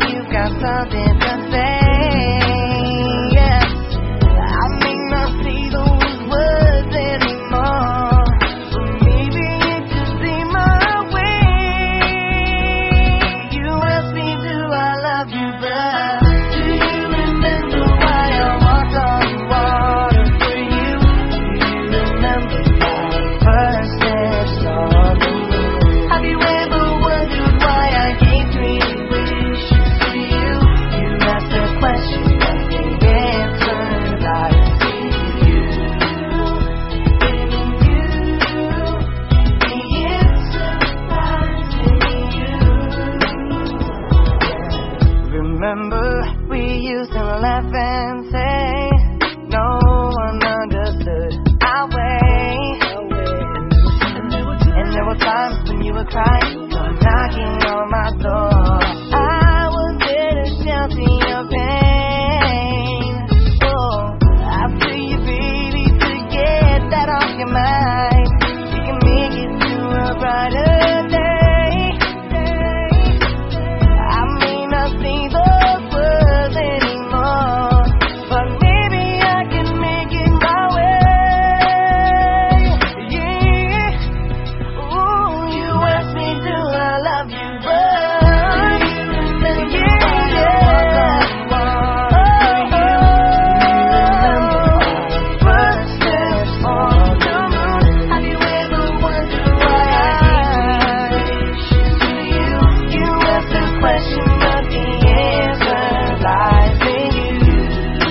you got something to say. Yeah, I may not see those words anymore, but maybe it just ain't my way. You ask me, do I love you, but do you remember why I walked on water for you? Do you remember my first steps on the moon? Have you ever wondered why I gave 3 wishes to you? You asked the question, but the answer lies in you. In you, the answer lies in you. Remember, we used to laugh and say no one understood our way. And there were times when you were crying, knocking on my door. I was there to shelter your pain. Oh, I feel you, baby, to get that off your mind. We can make it to a brighter day. I may not see those words anymore, but maybe I can make it my way. Yeah. Ooh, you asked me, do I love you, but first steps on the moon. Have you ever wondered why I gave wishes to you? You asked the question, but the answer lies in you.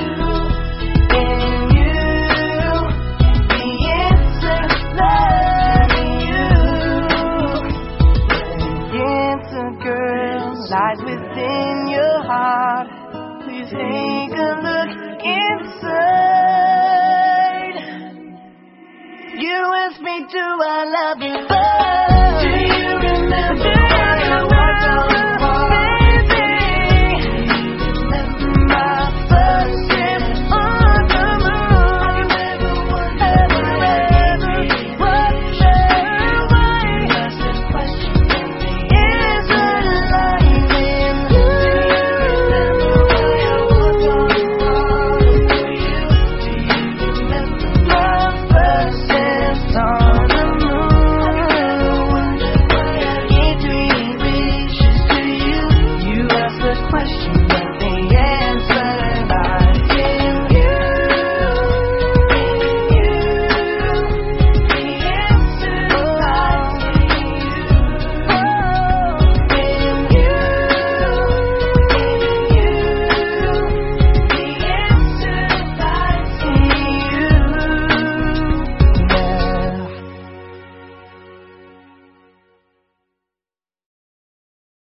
In you, the answer lies in you. The answer, girl, lies within your heart. Please take a look inside. You asked me, do I love you, but